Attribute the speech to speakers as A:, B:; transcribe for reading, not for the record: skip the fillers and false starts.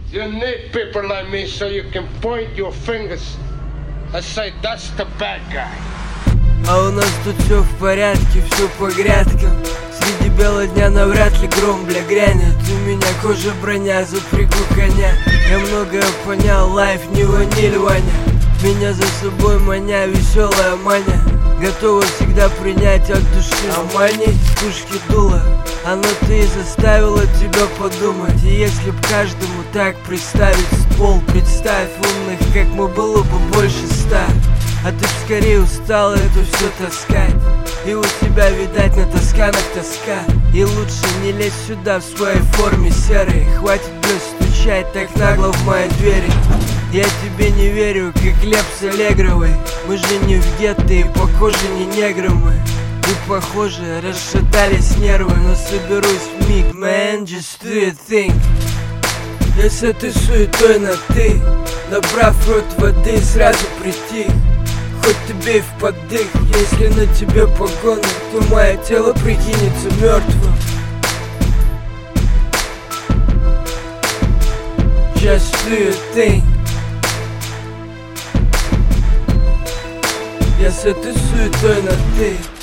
A: You need people like me so you can point your fingers and say that's the bad guy.
B: А у нас тут все в порядке, все по грядкам. Среди бела дня навряд ли гром, бля, грянет. У меня кожа броня, запрягу коня. Я многое понял, лайф не ваниль, Ваня. Меня за собой маня, веселая маня. Готова всегда принять от души. А манить пушки дула, оно ты и заставило тебя подумать. И если б каждому так представить ствол, представь умных, как мы, было бы больше 100. А ты б скорее устала это все таскать. И у тебя, видать, на тосканах тоска. И лучше не лезь сюда в своей форме серой. Хватит, блядь, стучать так нагло в мои двери. Я тебе не верю, как Глеб с Аллегровой. Мы же не в гетто и похоже не негры мы. И похоже расшатались нервы, но соберусь в миг, man, just do your thing. Если ты суетой на ты, набрав рот воды, сразу прийти. Хоть тебе и в поддых, если на тебе погоны, то мое тело прикинется мертвым. Just do your thing. Если ты суетой на ты.